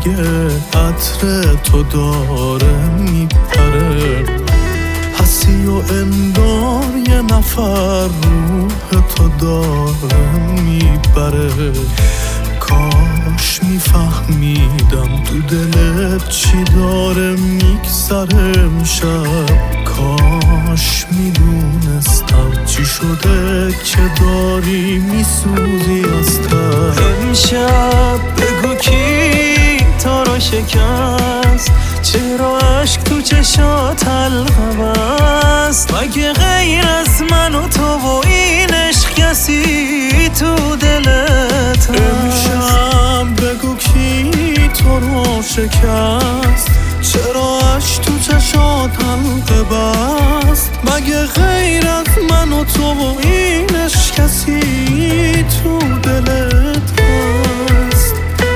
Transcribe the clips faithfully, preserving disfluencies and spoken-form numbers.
مگه عطر تو داره میپره؟ هستی و انگار یه نفر روح تو داره میبره. کاش میفهمیدم تو دلت چی داره میگذره امشب. کاش میدونستم چی شده که داری میسوزی از ته. امشب بگو کی تو رو شکست؟ چرا عشق تو چشات حلقه بست؟ مگه غیر از من و تو و این عشق کسی تو دلت هست؟ امشب بگو کی تو رو شکست؟ چرا عشق تو چشات حلقه بست؟ مگه غیر از من و تو و این عشق کسی تو دلت هست؟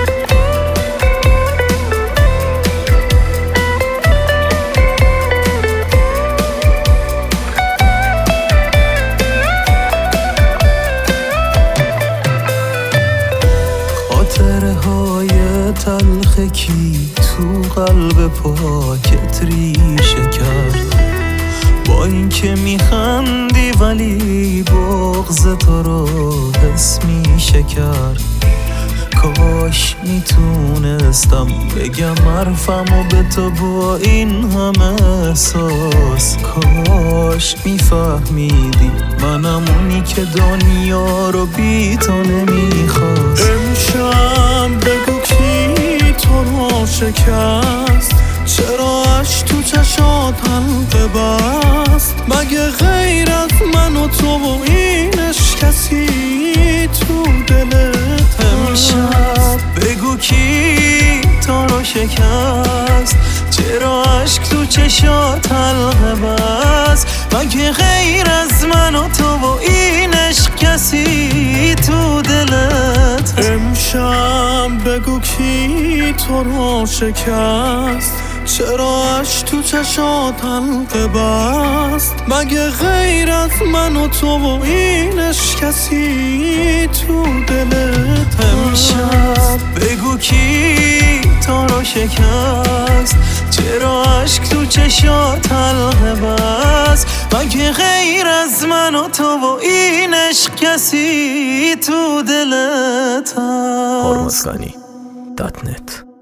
خاطره های تلخ کی تو قلب پاکت ریشه کرد؟ با اینکه میخندی ولی بغض تو رو حس میشه کرد. کاش میتونستم بگم حرفمو به تو با این همه احساس. کاش میفهمیدی منم اونی که دنیا رو بی تو نمیخواست. امشب بگو کی تو رو شکست؟ چرا عشق تو چشات حلقه بست؟ مگه غیر از من و تو و این عشق کسی تو دلت هست؟ امشب بگو کی تو رو شکست؟ چرا عشق تو چشات حلقه بست؟ مگه غیر از من و تو و این عشق کسی تو دلت هست؟ امشب بگو کی تو رو شکست؟ چرا عشق تو چشات حلقه بست؟ مگه غیر از من و تو و این عشق کسی تو دلت هست؟ امشب بگو کی تو رو شکست؟ چرا عشق تو چشات حلقه بست؟ مگه غیر از من و تو و این عشق کسی تو دلت هست؟ هرمزگانی دات نت